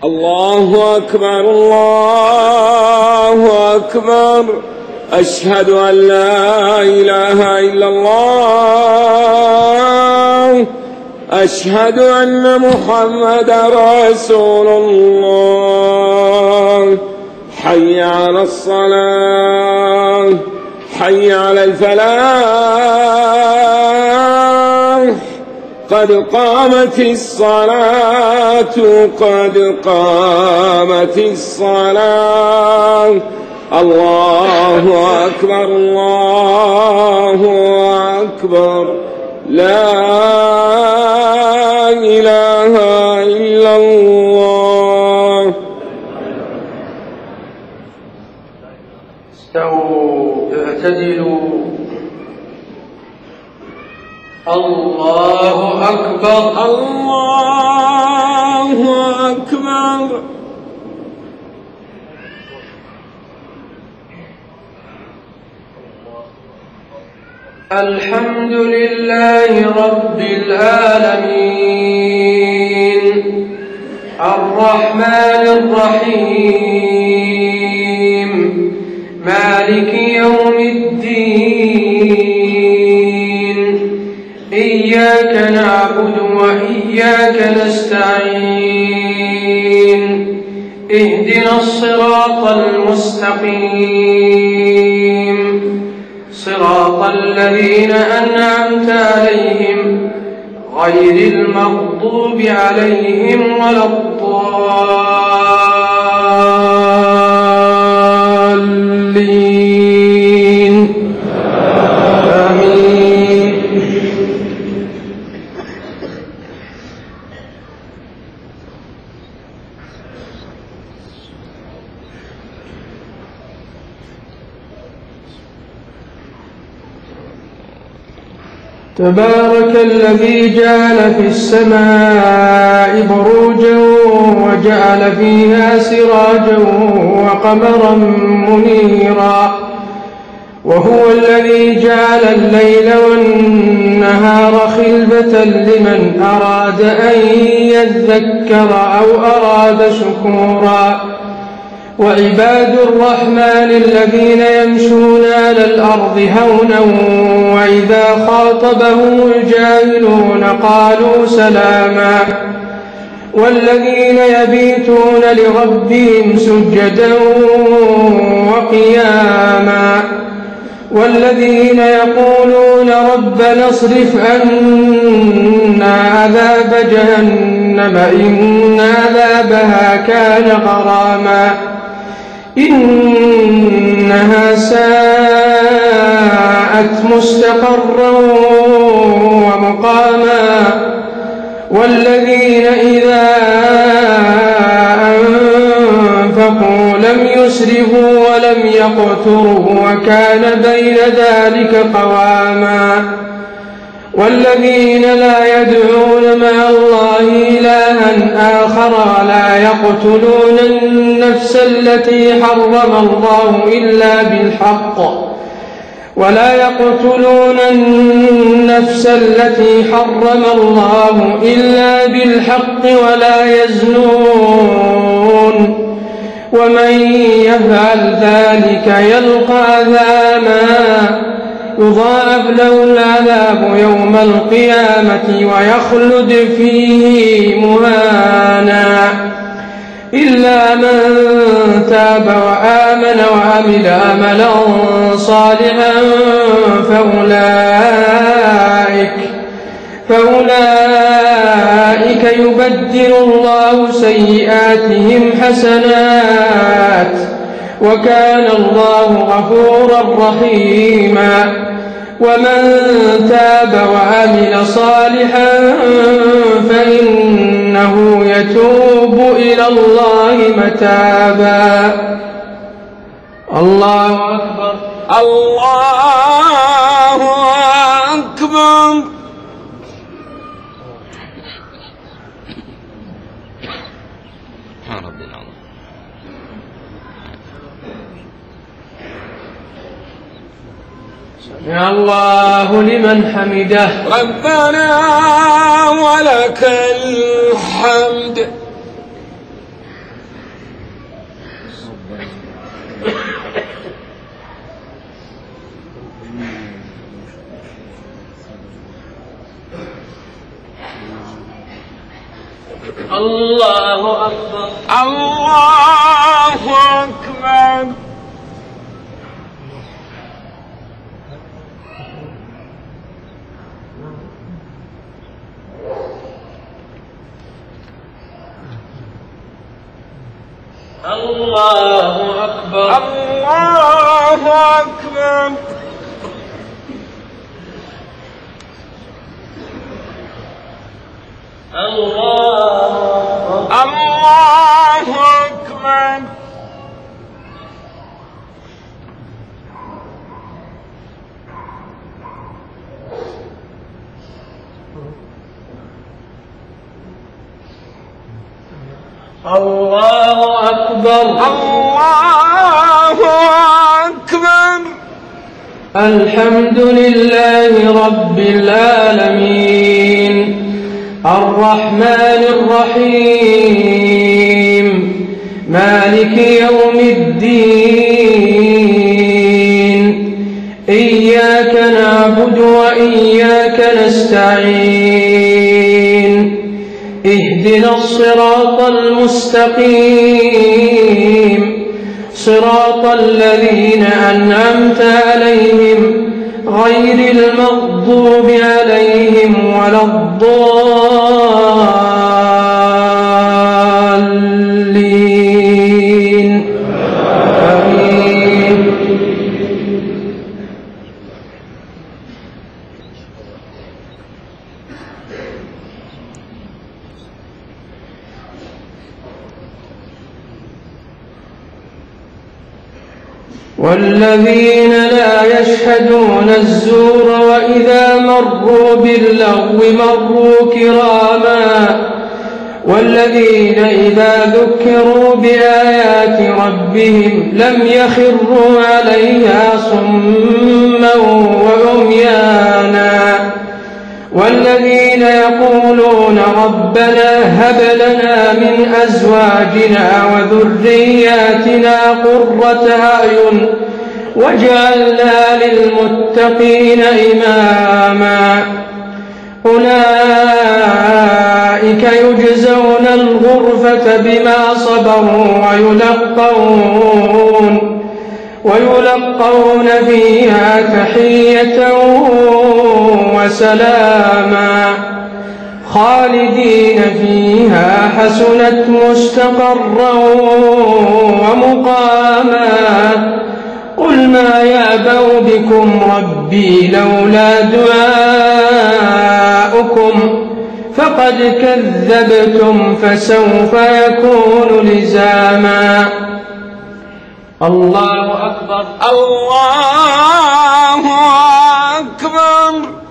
الله أكبر الله أكبر. أشهد أن لا إله إلا الله. أشهد أن محمدا رسول الله. حي على الصلاة، حي على الفلاح، قد قامت الصلاة، قد قامت الصلاة. الله أكبر الله أكبر. لا إله إلا الله. استووا اعتدلوا. الله أكبر الله أكبر. الحمد لله رب العالمين، الرحمن الرحيم، مالك يوم الدين. إياك نعبد وإياك نستعين. اهدنا الصراط المستقيم، صراط الذين أنعمت عليهم غير المغضوب عليهم ولا الضالين. آمين. تبارك الذي جعل في السماء بروجا وجعل فيها سراجا وقمرا منيرا، وهو الذي جعل الليل والنهار خلفة لمن أراد أن يذكر أو أراد شكورا. وعباد الرحمن الذين يمشون على الأرض هونا وإذا خاطبهم الجاهلون قالوا سلاما. والذين يبيتون لربهم سجدا وقياما. والذين يقولون ربنا اصرف عنا عذاب جهنم إن عذابها كان غراما إنها ساءت مستقرا ومقاما. والذين إذا أنفقوا لم يسرفوا ولم يقتروا وكان بين ذلك قواما. والذين لا يدعون مع الله إلها آخر ولا يقتلون النفس التي حرم الله إلا بالحق ولا يزنون ومن يفعل ذلك يلقى عذابا يضاعف له العذاب يوم القيامة ويخلد فيه مهانا إلا من تاب وآمن وعمل عملا صالحا فأولئك يبدل الله سيئاتهم حسنات وكان الله غفورا رحيما. ومن تاب وعمل صالحا فإنه يتوب إلى الله متابا. الله أكبر الله أكبر. سمع الله لمن حمده ربنا ولك الحمد. الله أكبر. الله أكبر. الله أكبر. الله أكبر. الله أكبر. الله أكبر. الله أكبر. الحمد لله رب العالمين الرحمن الرحيم مالك يوم الدين إياك نعبد وإياك نستعين اهدنا الصراط المستقيم صراط الذين أنعمت عليهم غير المغضوب عليهم ولا الضالين آمين. والذين لا يشهدون الزور وإذا مروا باللغو مروا كراما والذين إذا ذكروا بآيات ربهم لم يخروا عليها صما وعميانا والذين يقولون ربنا هب لنا من أزواجنا وذرياتنا قرة أعين واجعلنا للمتقين إماما أولئك يجزون الغرفة بما صبروا ويلقون فيها تحية وسلاما خالدين فيها حسنت مستقرا ومقاما قل ما يعبأ بكم ربي لولا دعاؤكم فقد كذبتم فسوف يكون لزاما. الله أكبر. الله أكبر.